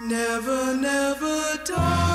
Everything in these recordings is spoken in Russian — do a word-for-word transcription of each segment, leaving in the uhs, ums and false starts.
Never, never die.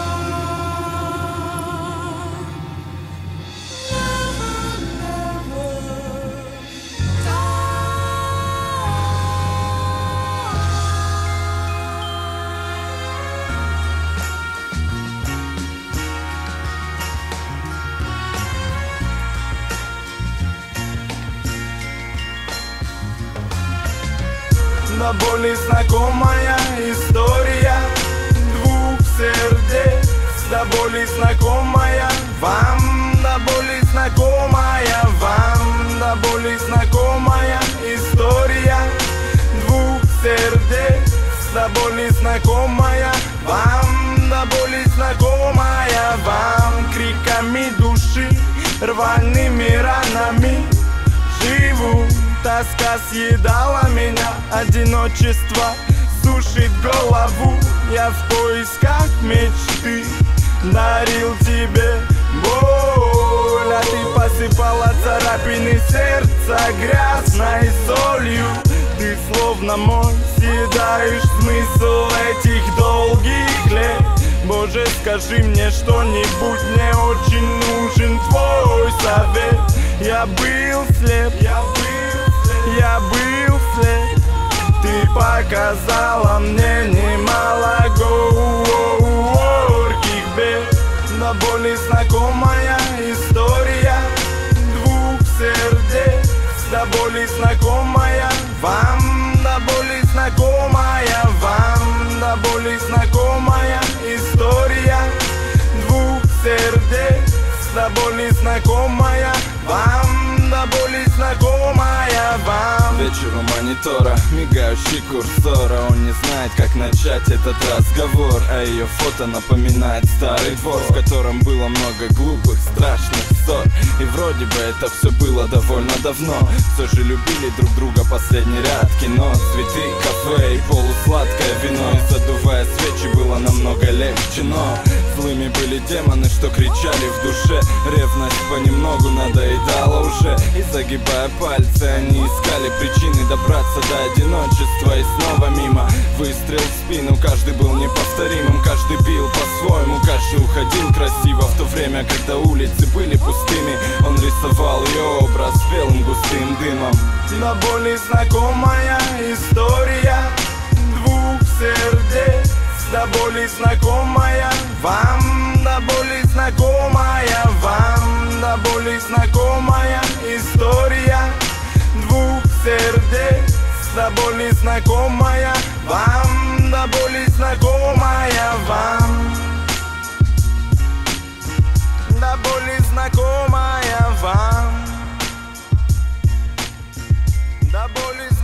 До боли знакомая история двух сердец, до боли знакомая вам, до боли знакомая вам, до боли знакомая история двух сердец, до боли знакомая вам, до боли знакомая вам. Криками души, рваными ранами живу. Тоска съедала меня, одиночество сушит голову. Я в поисках мечты дарил тебе боль, а ты посыпала царапины сердца грязной солью. Ты словно мой съедаешь смысл этих долгих лет. Боже, скажи мне что-нибудь, мне очень нужен твой совет. Я был слеп, я был Я был слеп, ты показала мне немало горьких бед. До боли знакомая история двух сердец, до боли знакомая вам, до боли знакомая вам, до боли знакомая история двух сердец, до боли знакомая вам, до боли знакомая вам. Вечер у монитора, мигающий курсора. Он не знает, как начать этот разговор, а ее фото напоминает старый двор, в котором было много глупых, страшных ссор. И вроде бы это все было довольно давно. Все же любили друг друга, последний ряд кино, цветы, кафе и полусладкое вино. И задувая свечи было намного легче, но злыми были демоны, что кричали в душе. Ревность понемногу надоедала уже, и загибая пальцы они искали причины добраться до одиночества. И снова мимо, выстрел в спину, каждый был неповторимым, каждый бил по-своему, каждый уходил красиво. В то время, когда улицы были пустыми, он рисовал ее образ белым густым дымом. До боли знакомая история двух сердец, до боли знакомая вам, до боли знакомая вам, до боли знакомая история двух сердец, до боли знакомая вам, до боли знакомая вам, до боли знакомая вам, до боли